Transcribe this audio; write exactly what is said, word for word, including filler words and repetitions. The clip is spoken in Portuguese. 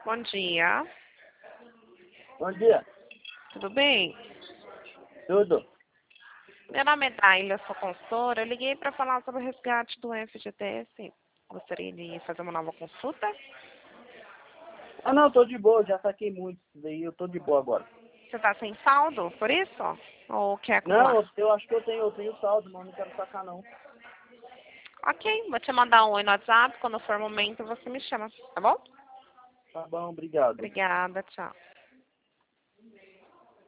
Bom dia. Bom dia. Tudo bem? Tudo? Meu nome é Daila, sou consultora. Eu liguei para falar sobre o resgate do F G T S. Gostaria de fazer uma nova consulta? Ah, não, tô de boa. Já saquei muito isso daí. Eu tô de boa agora. Você está sem saldo, por isso? Ou quer acumular? Não, eu acho que eu tenho, eu tenho saldo, mas não quero sacar, não. Ok, vou te mandar um oi no WhatsApp. Quando for o momento, você me chama, tá bom? Tá bom, obrigado. Obrigada, tchau.